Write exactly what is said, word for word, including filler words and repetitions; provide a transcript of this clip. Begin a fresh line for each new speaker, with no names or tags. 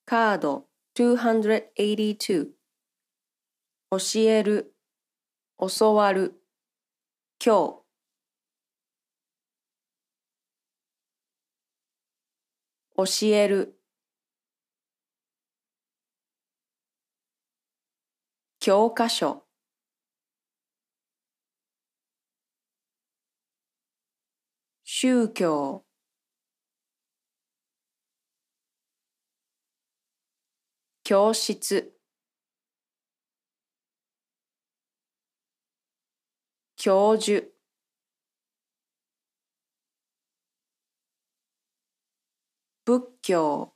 カードにひゃくはちじゅうに教える、教わる、今日教える教科書宗教教室教授仏教